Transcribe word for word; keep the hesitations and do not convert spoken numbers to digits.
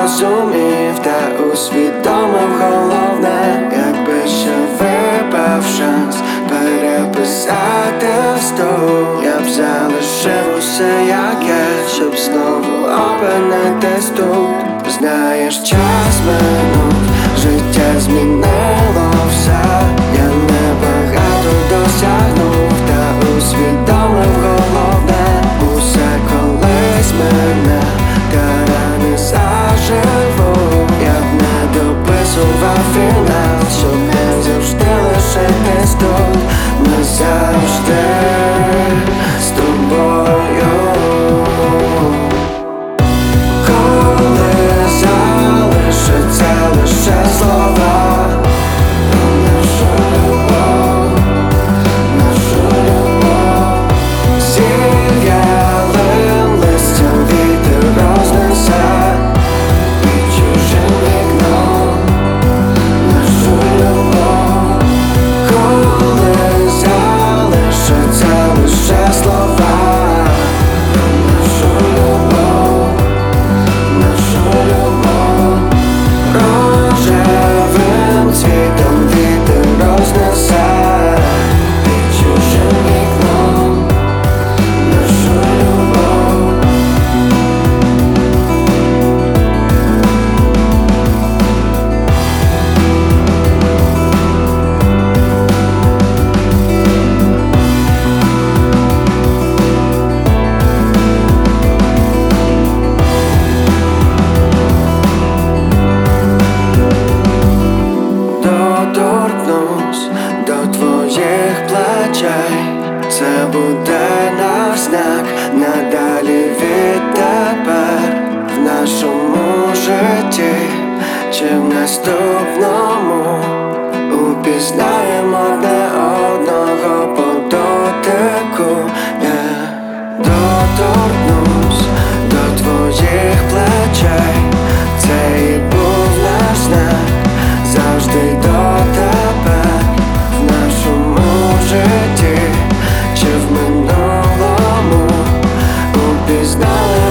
зрозумів та усвідомив головне, якби ще випав шанс переписати вступ, я б залишив усе як є, щоб знову опинитись тут. Знаєш, час минув, життя змінило все, я небагато досягнув та усвідомив головне, усе колись мене, та рани заживу. Я б не дописував фінал, щоб не завжди лишитись тут, назавжди з тобою. Коли залишаться лише слова про нашу любов, нашу любов, зів'ялим листям вітер рознесе під чужим вікном нашу любов. Коли залишаться лише слова про нашу любов, нашу любов, рожевим цвітом вітер рознесе під чужим вікном нашу любов. Доторкнусь до твоїх плечей, це буде наш знак надалі відтепер в нашому житті чи в наступному. Упізнаємо одне одного по дотику. Yeah. Доторкнусь до твоїх плечей, це і був наш знак завжди й дотепер в нашому житті чи в минулому. Упізнали